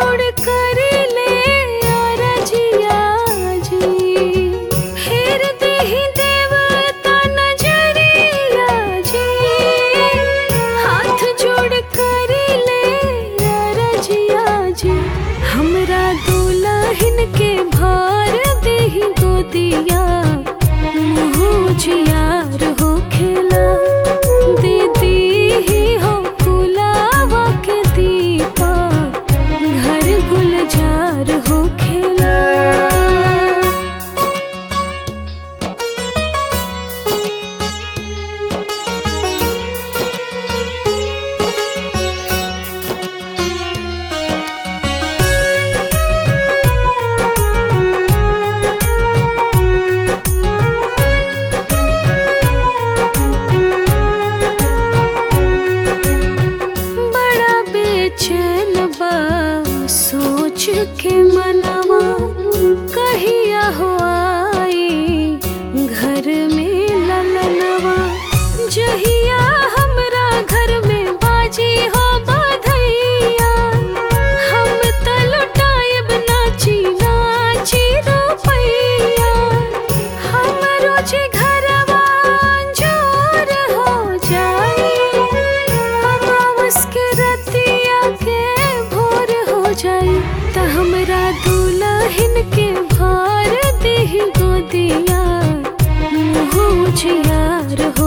जोड़ कर ले अरजिया जी, हेर देहि देवता नजरिया जी। हाथ जोड़ कर ले अरजिया जी, हमरा दुल्हन के भार देहि गोदिया। मुझियार हो खेला दीदी ही हो गुलाबा के दीपा, घर गुलजार हो खेला। चैन बा सोच के मनवा, कहिया हो आई घर में ललनवा। जहिया हमरा घर में बाजी हो बधैया, हम त लुटाएब नाची नाची रुपैया। हमरो जे घरवा जोर हो जाई, हम उसके रतिया के भोर हो जाई। त हमरा दुल्हन के भार देहि गोदिया, मुझियार हो